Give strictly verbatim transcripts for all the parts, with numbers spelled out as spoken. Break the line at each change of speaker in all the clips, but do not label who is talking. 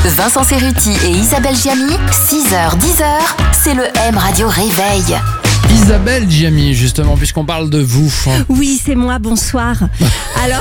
Vincent Cerruti et Isabelle Giamy, six heures dix heures, c'est le M Radio Réveil.
Isabelle Giamy, justement, puisqu'on parle de vous.
Oui, c'est moi, bonsoir. Alors,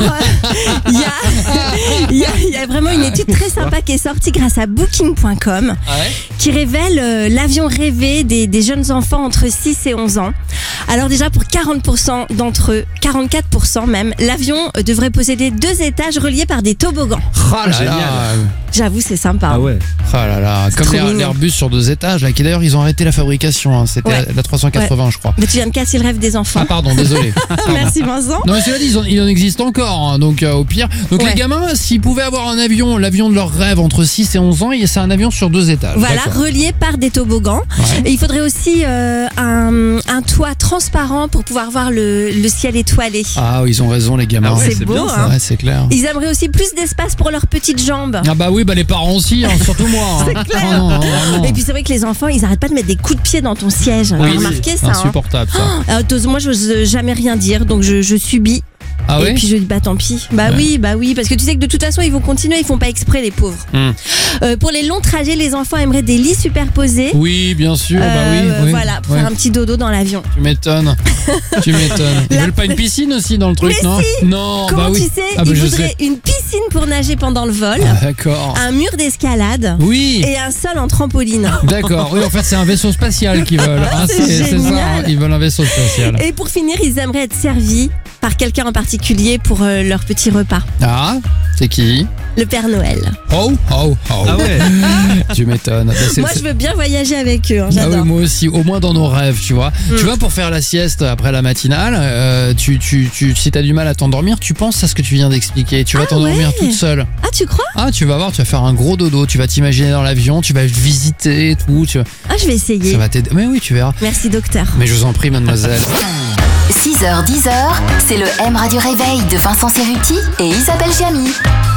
il euh, y, y, y a vraiment une étude très sympa qui est sortie grâce à Booking point com
Ah ouais
qui révèle euh, l'avion rêvé des, des jeunes enfants entre six et onze ans. Alors déjà, pour quarante pour cent d'entre eux, quarante-quatre pour cent même, l'avion euh, devrait posséder deux étages reliés par des toboggans.
Oh là là.
J'avoue, c'est sympa.
Ah ouais.
Oh là là. Comme
trop
l'Air-
mignon.
l'Airbus sur deux étages, là, qui d'ailleurs, ils ont arrêté la fabrication. Hein. C'était
Ouais.
la, la trois cent quatre-vingts, je crois.
Mais tu viens de casser le rêve des enfants.
Ah, pardon, désolé. Pardon.
Merci Vincent.
Non, mais cela dit, ils en- il en existe encore, hein, donc euh, au pire. Donc
Ouais.
les gamins, s'ils pouvaient avoir un avion, l'avion de leur rêve entre six et onze ans, et c'est un avion sur deux étages.
Voilà,
D'accord.
relié par des toboggans.
Ouais.
Et il faudrait aussi euh, un, un toit transparent pour pouvoir voir le, le ciel étoilé.
Ah, oui, ils ont raison, les gamins.
Ah ouais,
c'est
c'est
beau,
bien, ça.
hein.
Ouais, c'est clair.
Ils aimeraient aussi plus d'espace pour leurs petites jambes.
Ah bah oui, bah les parents aussi, hein, surtout moi. Hein.
C'est clair.
Ah non, non, vraiment.
Et puis c'est vrai que les enfants, ils arrêtent pas de mettre des coups de pied dans ton siège.
Oui,
T'as remarqué ça, hein.
insupportable ça.
Euh, t'oses- Moi, je n'ose jamais rien dire, donc je, je subis.
Ah
et
oui
puis je dis bah tant pis. Bah
Ouais.
oui, bah oui, parce que tu sais que de toute façon ils vont continuer, ils font pas exprès les pauvres.
Hmm.
Euh, pour les longs trajets, les enfants aimeraient des lits superposés.
Oui, bien sûr, bah oui.
Euh,
oui.
Voilà, pour
Ouais.
faire un petit dodo dans l'avion.
Tu m'étonnes. tu m'étonnes. Ils
La-
veulent pas une piscine aussi dans le truc,
Mais
non
si.
Non,
Comment
bah oui.
tu sais,
Ah bah
ils
je
voudraient
sais.
une piscine pour nager pendant le vol,
Ah, d'accord.
un mur d'escalade
Oui.
et un sol en trampoline.
D'accord. Oui, en fait, c'est un vaisseau spatial qu'ils veulent. hein,
C'est
c'est c'est ça.
génial.
hein, Ils veulent un vaisseau spatial.
Et pour finir, ils aimeraient être servis par quelqu'un en particulier pour euh, leur petit repas.
Ah, c'est qui
Le Père Noël.
Oh, oh, oh.
Ah ouais.
Tu m'étonnes. Bah, c'est-
Moi,
c'est-
je veux bien voyager avec eux. hein,
Ah oui,
J'adore.
moi aussi, au moins dans nos rêves, tu vois.
Mm.
Tu vois, pour faire la sieste après la matinale, euh, tu, tu, tu, si t'as du mal à t'endormir, tu penses à ce que tu viens d'expliquer. Tu vas
Ah
t'endormir
ouais.
toute seule.
Ah, tu crois?
Ah, tu vas voir, tu vas faire un gros dodo, tu vas t'imaginer dans l'avion, tu vas visiter et tout. Tu...
Ah, je vais essayer.
Ça va t'aider. Mais oui, tu verras.
Merci, docteur.
Mais je vous en prie, mademoiselle.
six heures dix heures, c'est le M Radio Réveil de Vincent Cerruti et Isabelle Giamy.